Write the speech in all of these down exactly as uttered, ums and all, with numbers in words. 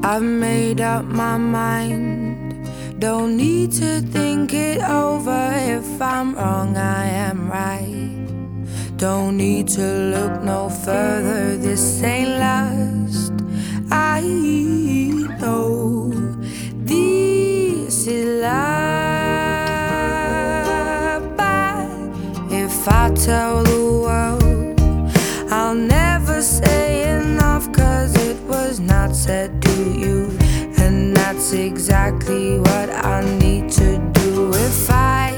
I've made up my mind, don't need to think it over. If I'm wrong, I am right. Don't need to look no further, this ain't last. I know this is love, but if I tell the world, I'll never say enough, 'cause it was not said to you, and that's exactly what I need to do. If I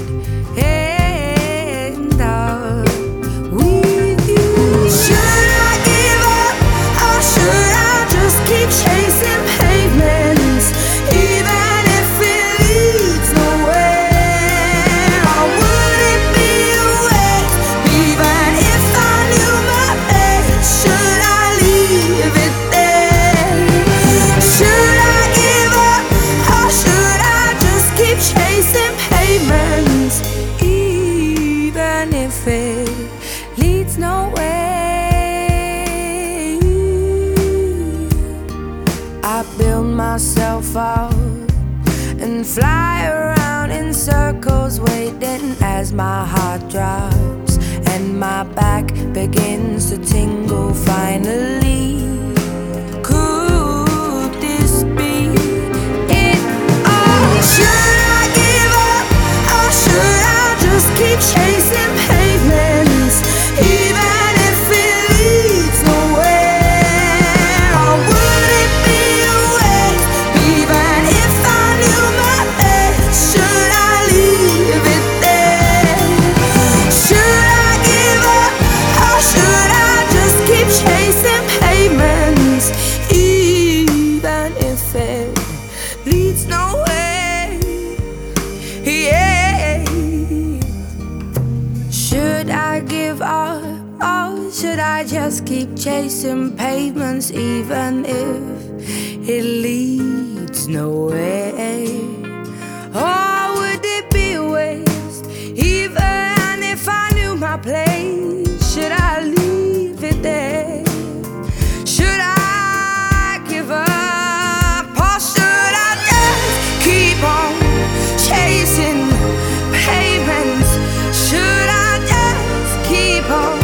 end up with you, should I give up, or should I just keep chasing pavements, even if it leads nowhere? Or would it be a waste, even if I knew my fate? Should I leave it there? Should I give up, or should I just keep chasing pavements, even if it leads nowhere? I build myself up and fly around in circles, waiting as my heart drops and my back begins to tingle. Finally, could this be it all? Should I give up, or should I just keep chasing pavements, even if it leads nowhere? Or would it be a waste, even if I knew my fate? Should I leave it there? Should I give up, or should I just keep chasing pavements, even if it leads nowhere? Yeah. Should I give up, or should I just keep chasing pavements, even if it leads nowhere? Or would it be a waste, even if I knew my place? Should I leave it there? Should I give up, or should I just keep on chasing pavements? Should I just keep on